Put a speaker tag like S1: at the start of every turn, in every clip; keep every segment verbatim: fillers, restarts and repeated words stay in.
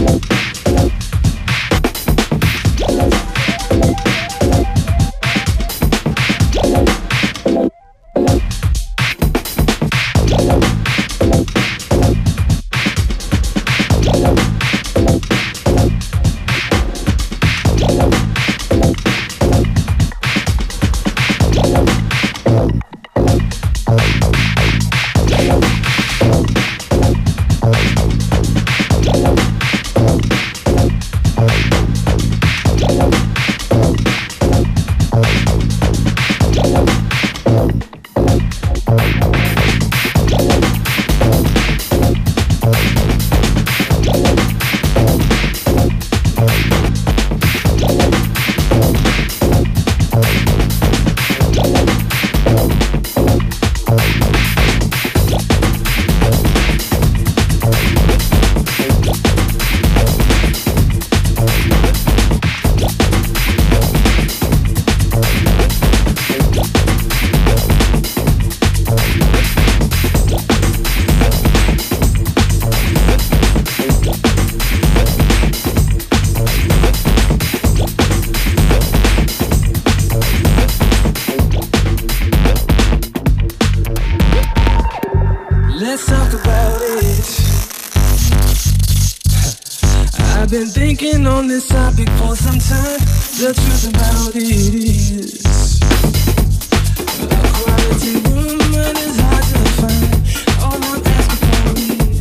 S1: been thinking on this topic for some time. The truth about it is a quality woman is hard to find. All I'm asking for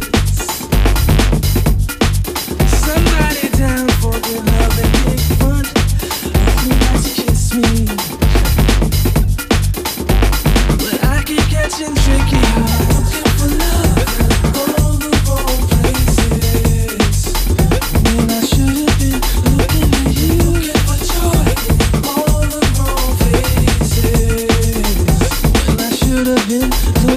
S1: is somebody down for the love and big fun. Who likes to kiss me? But I keep catching tricky eyes, looking for love in all the wrong places. When I should have been looking at you, looking for joy in all the wrong places. When I should have been looking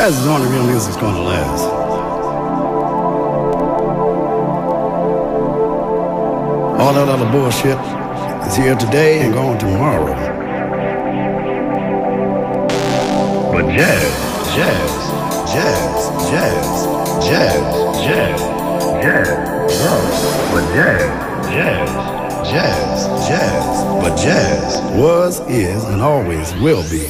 S2: Jazz is the only real music that's going to last. All that other bullshit is here today and gone tomorrow. But jazz, jazz, jazz, jazz, jazz, jazz, jazz, oh, but jazz, jazz, jazz, jazz, but jazz was, is, and always will be.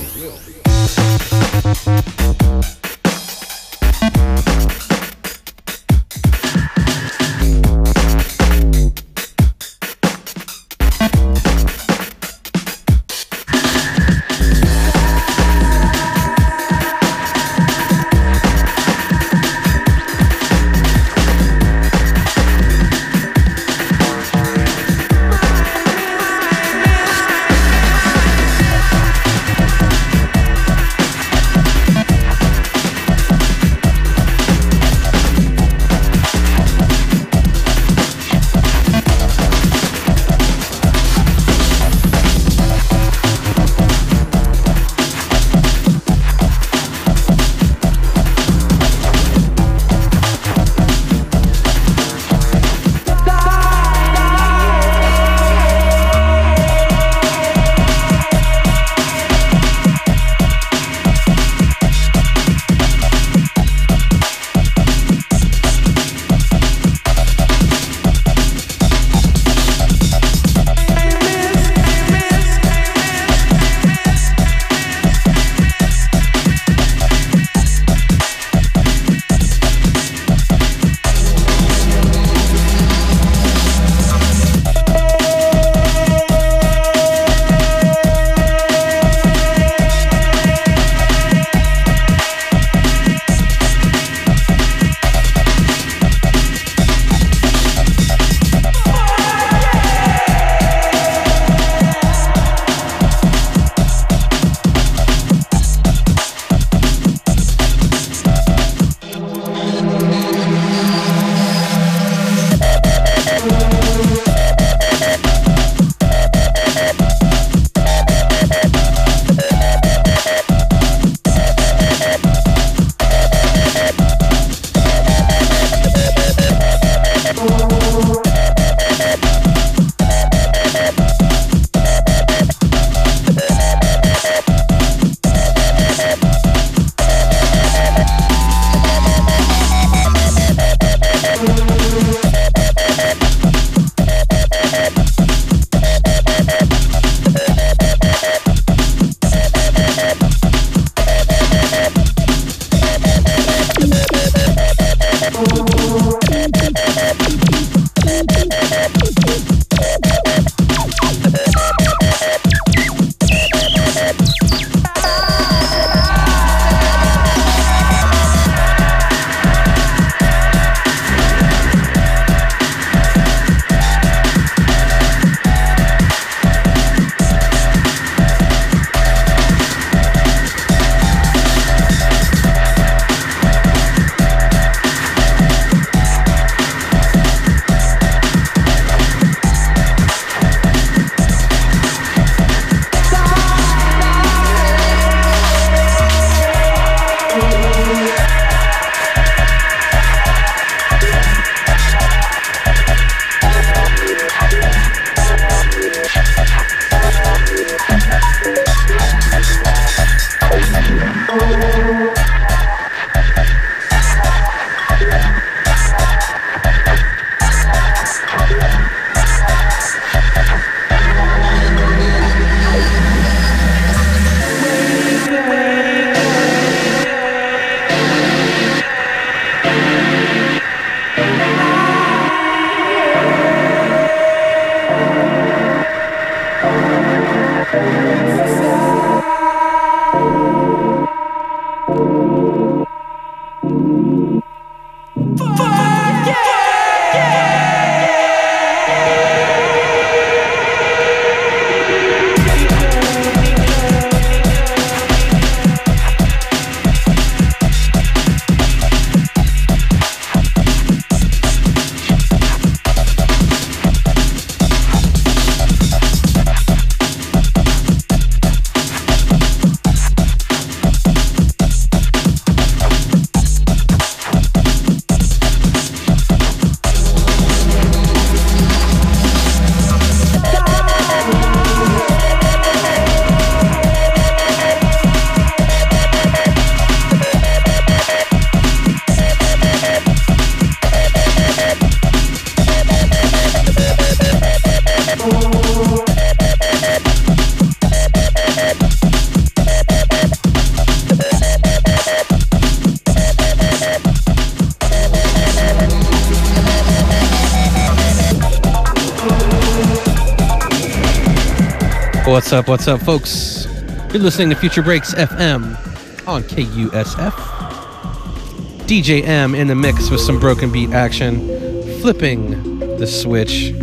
S3: What's up, what's up, folks? You're listening to Future Breaks F M on K U S F. D J M in the mix with some broken beat action, flipping the switch,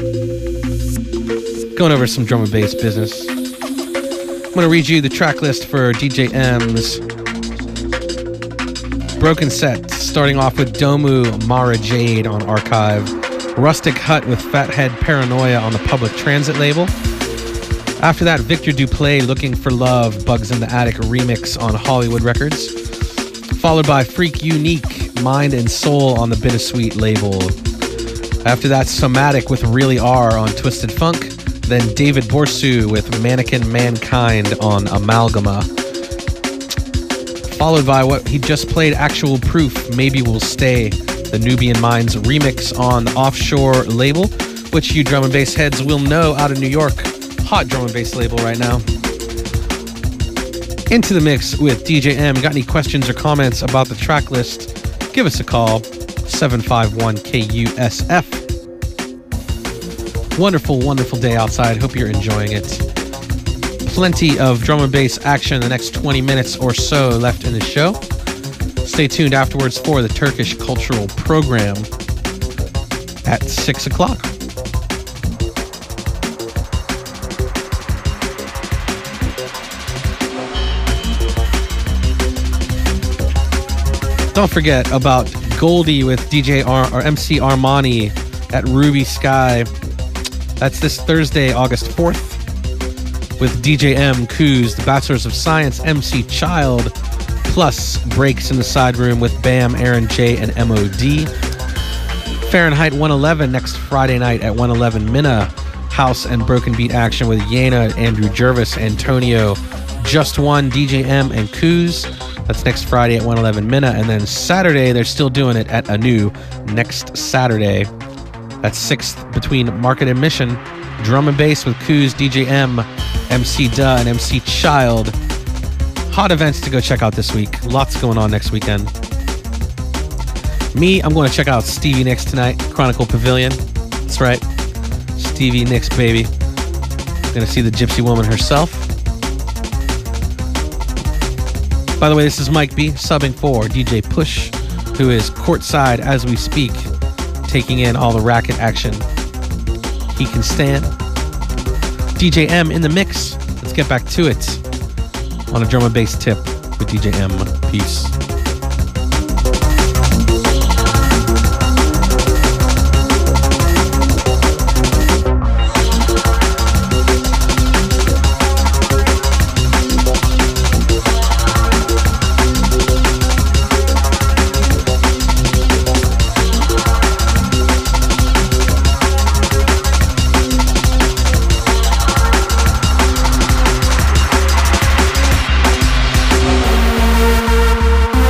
S3: going over some drum and bass business. I'm going to read you the track list for D J M's broken set, starting off with Domu Mara Jade on Archive, Rustic Hut with Fathead Paranoia on the Public Transit label. After that, Victor Duplay, Looking for Love, Bugs in the Attic remix on Hollywood Records. Followed by Freak Unique, Mind and Soul on the Bittersweet label. After that, Somatic with Really Are on Twisted Funk. Then David Borsu with Mannequin Mankind on Amalgama. Followed by what he just played, Actual Proof, Maybe We'll Stay, the Nubian Minds remix on the Offshore label, which you drum and bass heads will know out of New York. Hot drum and bass label right now. Into the mix with D J M. Got any questions or comments about the track list? Give us a call, seven five one K U S F. Wonderful, wonderful day outside. Hope you're enjoying it. Plenty of drum and bass action the next twenty minutes or so left in the show. Stay tuned afterwards for the Turkish Cultural Program at six o'clock. Don't forget about Goldie with D J Ar- or M C Armani at Ruby Sky. That's this Thursday, August fourth, with D J M, Kuz, the Bachelors of Science, M C Child, plus breaks in the side room with Bam, Aaron J, and M O D. Fahrenheit one eleven next Friday night at one eleven Minna. House and broken beat action with Yena, Andrew Jervis, Antonio, Just One, D J M, and Kuz. That's next Friday at one eleven Minna. And then Saturday, they're still doing it at Anu next Saturday. That's sixth between Market and Mission. Drum and bass with Kuz, D J M, M C Duh, and M C Child. Hot events to go check out this week. Lots going on next weekend. Me, I'm going to check out Stevie Nicks tonight, Chronicle Pavilion. That's right. Stevie Nicks, baby. Going to see the Gypsy Woman herself. By the way, this is Mike B, subbing for D J Push, who is courtside as we speak, taking in all the racket action he can stand. D J M in the mix. Let's get back to it on a drum and bass tip with D J M. Peace.
S1: We'll be right back.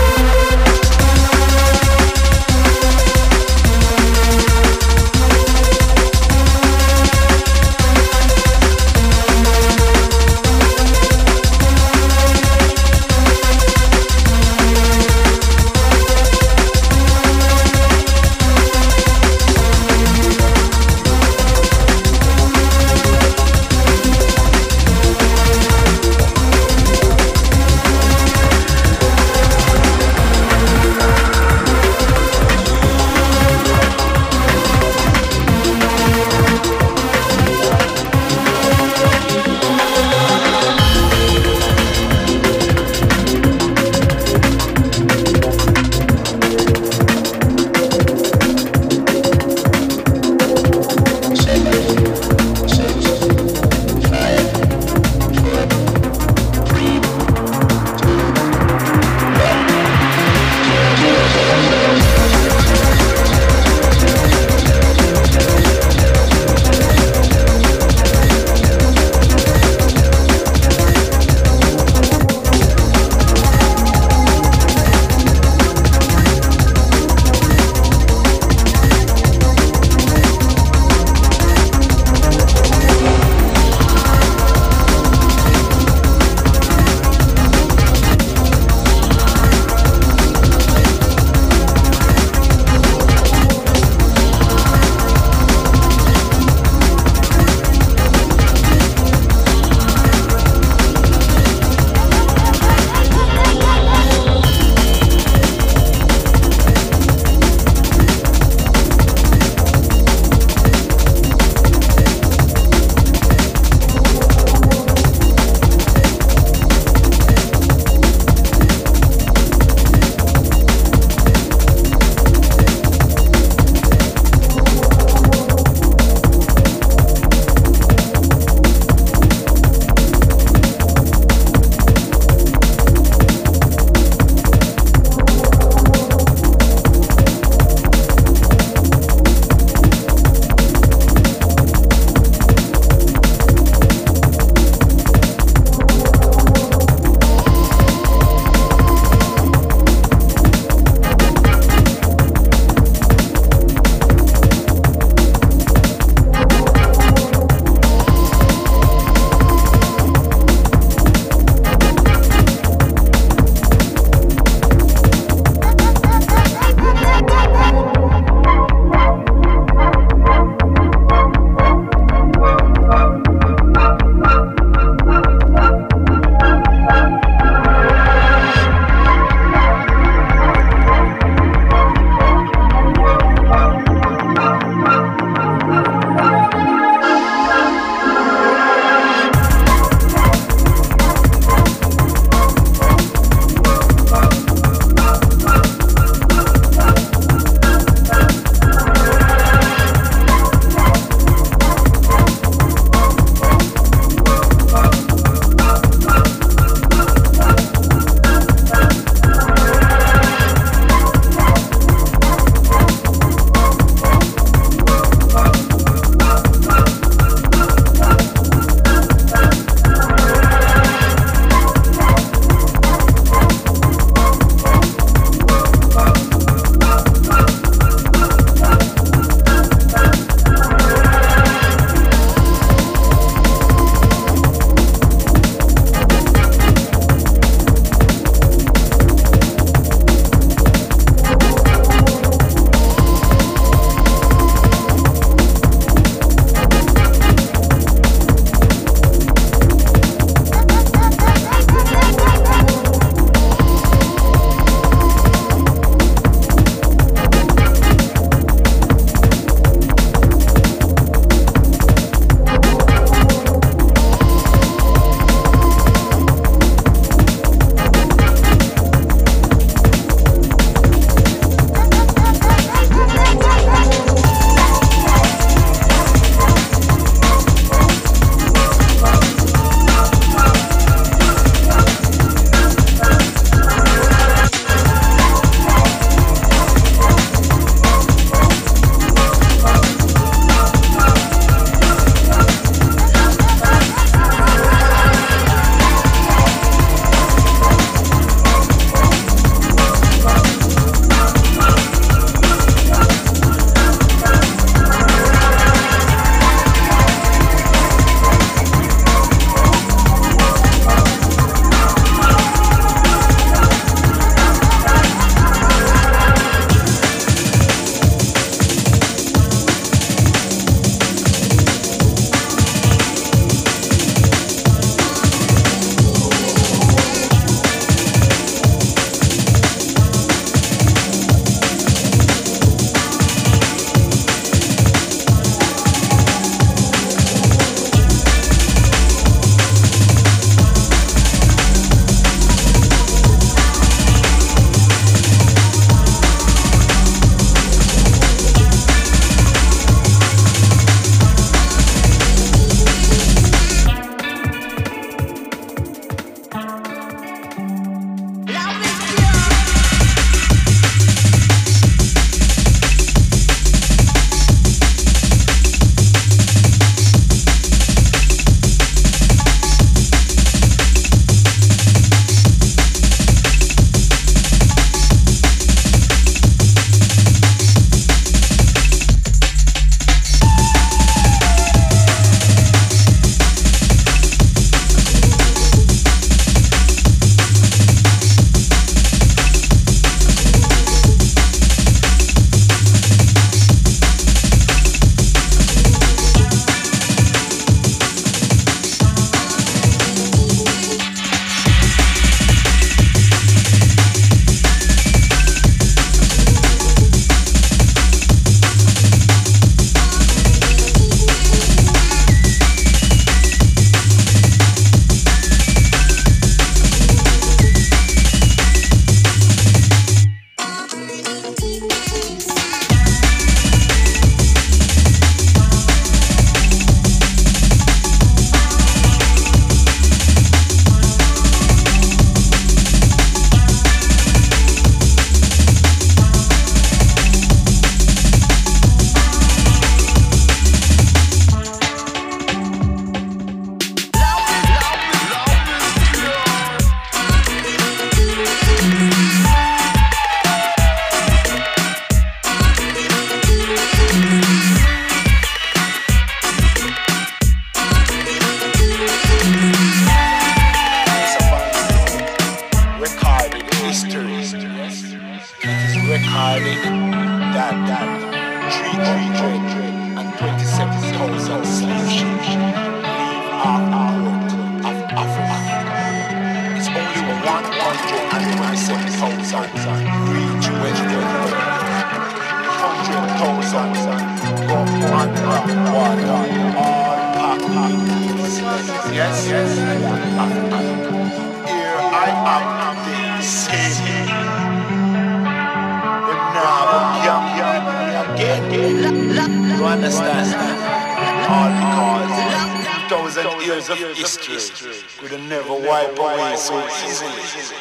S4: one hundred twenty-seven thousand reach Western. Hundred thousand go under water. All packed. Yes, yes. Here I am, the city. Them now young, young, again. You understand? All because two thousand years of history could never wipe away so easily.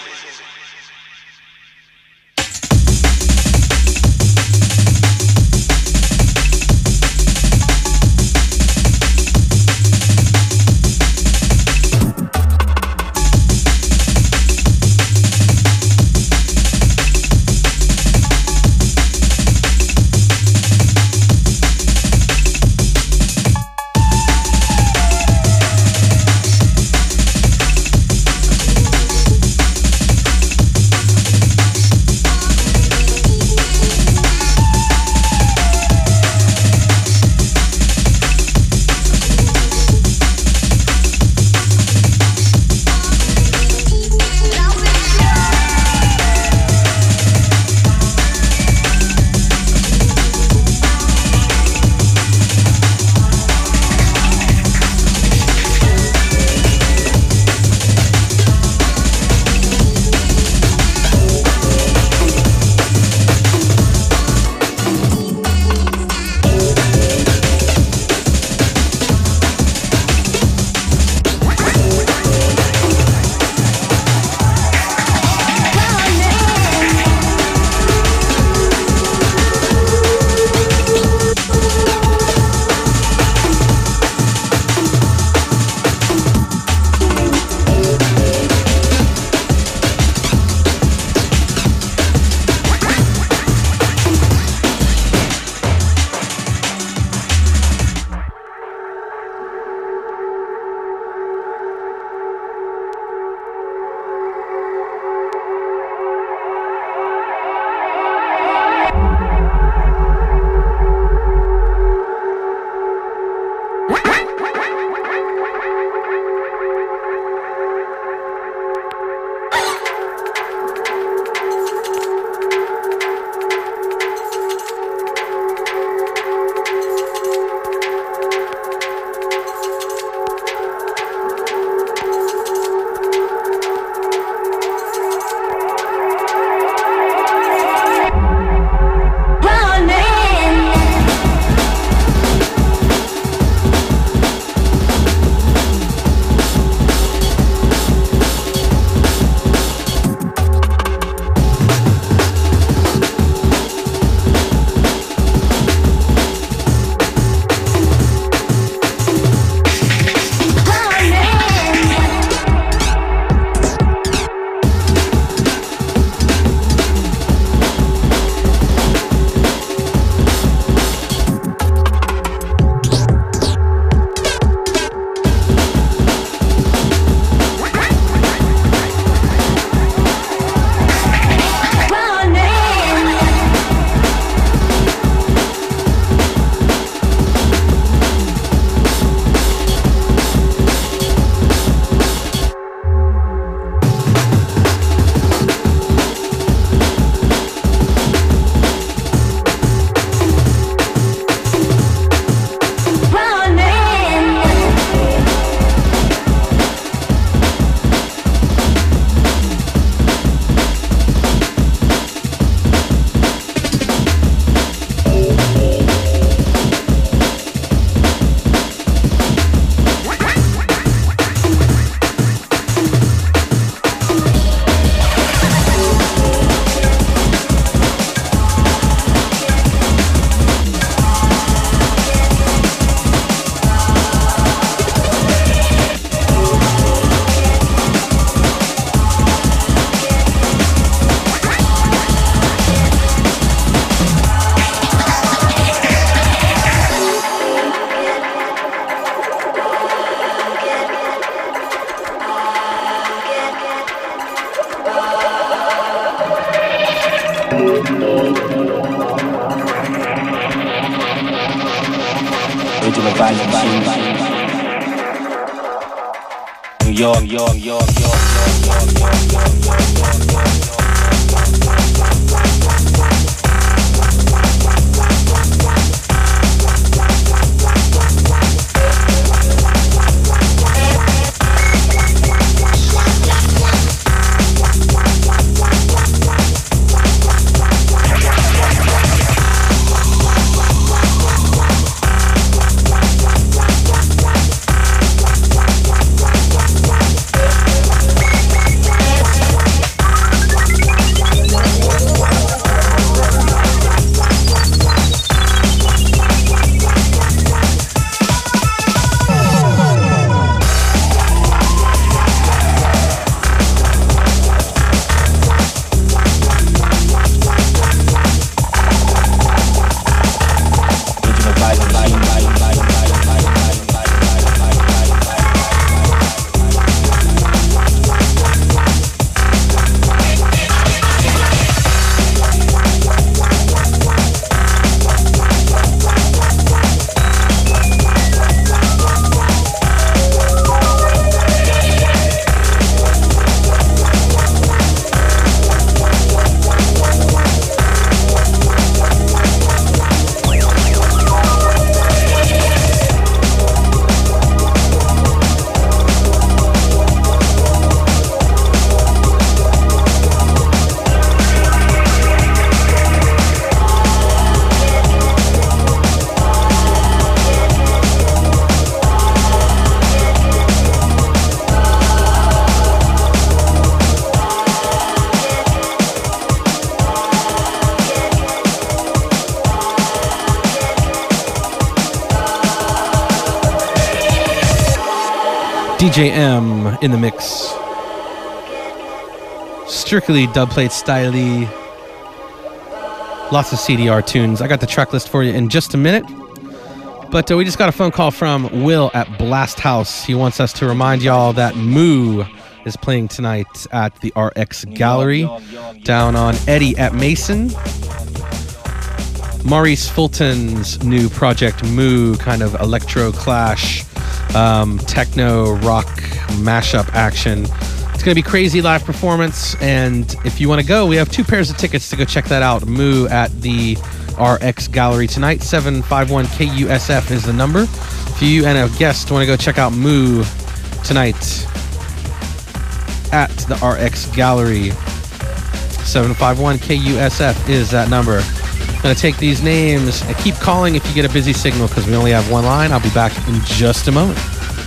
S5: Original Vinyl Machine. New York, York, York, York, York.
S3: D J M in the mix. Strictly dubplate styley. Lots of C D R tunes. I got the track list for you in just a minute. But uh, we just got a phone call from Will at Blast House. He wants us to remind y'all that Moo is playing tonight at the R X Gallery down on Eddy at Mason. Maurice Fulton's new project Moo, kind of electro clash, um, techno rock mashup action. It's going to be crazy live performance, and if you want to go, we have two pairs of tickets to go check that out. Moo at the R X Gallery tonight. seven five one K U S F is the number. If you and a guest want to go check out Moo tonight at the R X Gallery, seven five one K U S F is that number. I'm going to take these names and keep calling if you get a busy signal because we only have one line. I'll be back in just a moment.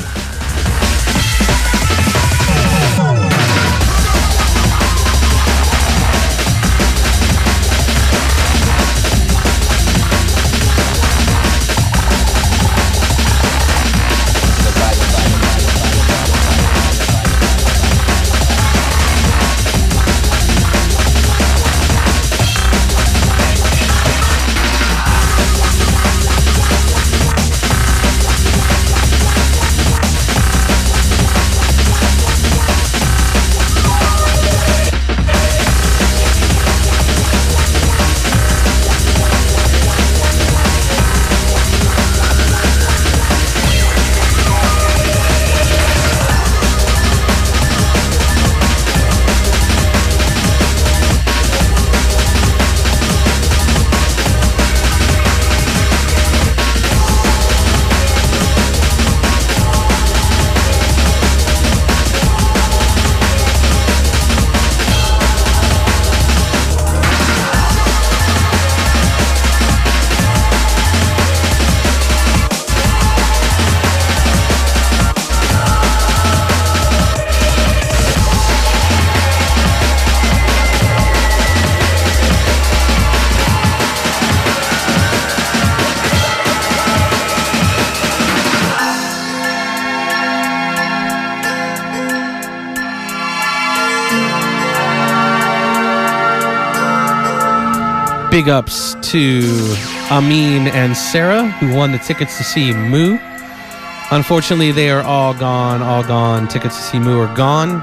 S3: Big ups to Amin and Sarah, who won the tickets to see Moo. Unfortunately, they are all gone, all gone. Tickets to see Moo are gone.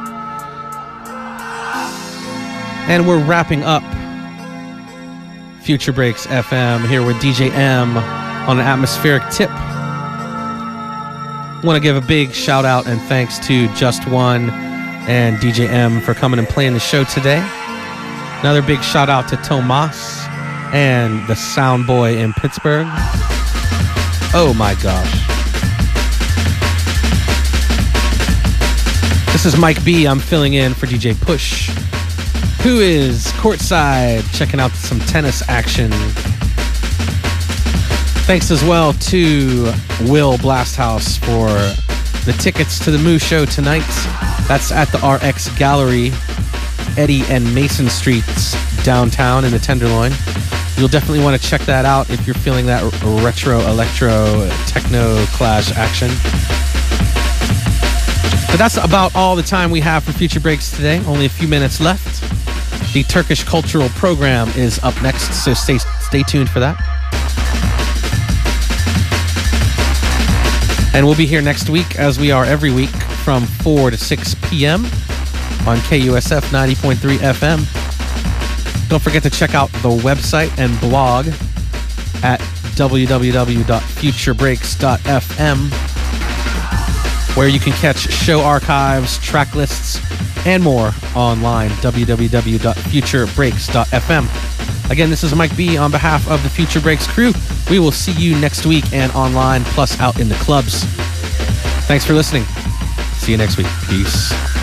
S3: And we're wrapping up Future Breaks F M here with D J M on an atmospheric tip. Want to give a big shout out and thanks to Just One and D J M for coming and playing the show today. Another big shout out to Tomas and the Sound Boy in Pittsburgh. Oh my gosh. This is Mike B. I'm filling in for D J Push, who is courtside checking out some tennis action. Thanks as well to Will Blasthouse for the tickets to the Moo Show tonight. That's at the R X Gallery, Eddy and Mason Streets, downtown in the Tenderloin. You'll definitely want to check that out if you're feeling that retro, electro, techno clash action. But that's about all the time we have for Future Breaks today. Only a few minutes left. The Turkish Cultural Program is up next, so stay stay tuned for that. And we'll be here next week, as we are every week, from four to six p.m. on K U S F ninety point three F M. Don't forget to check out the website and blog at w w w dot future breaks dot f m, where you can catch show archives, track lists, and more online, w w w dot future breaks dot f m. Again, this is Mike B on behalf of the Future Breaks crew. We will see you next week and online, plus out in the clubs. Thanks for listening. See you next week. Peace.